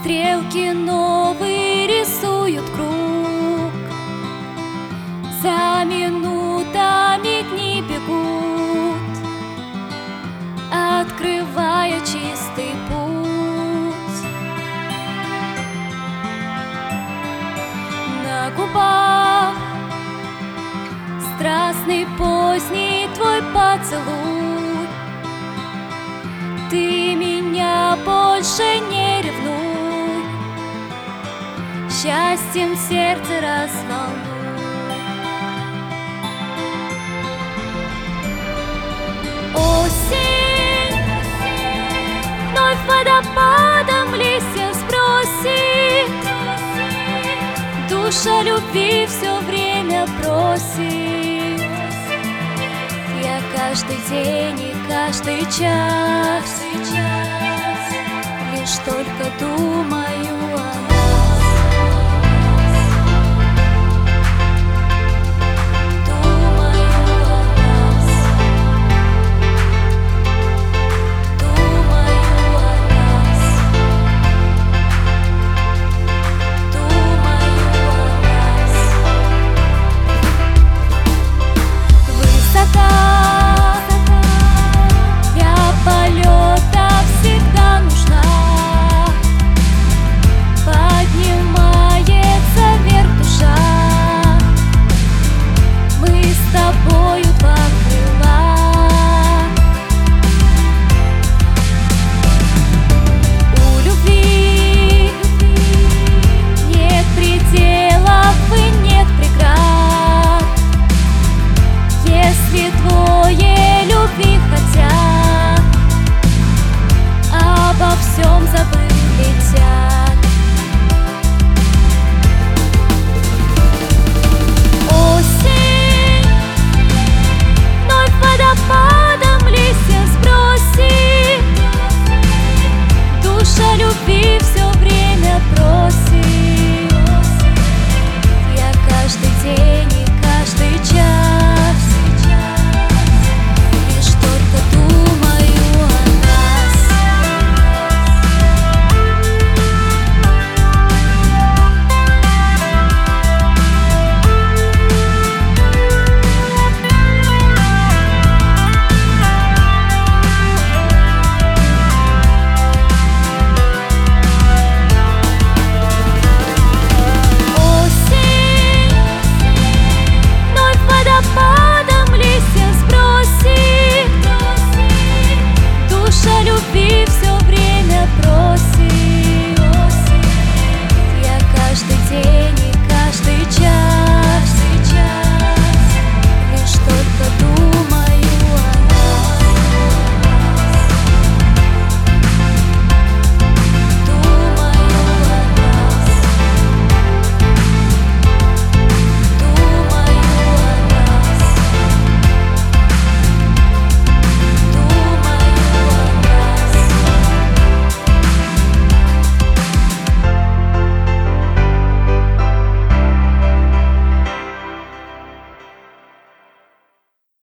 Стрелки новые рисуют круг, за минутами дни бегут, открывая чистый путь. На губах страстный поздний твой поцелуй. Ты меня больше не ревнуй, счастьем сердце разволнуй. Осень вновь водопадом листья сбросит, душа любви все время просит. Я каждый день и каждый час лишь только думаю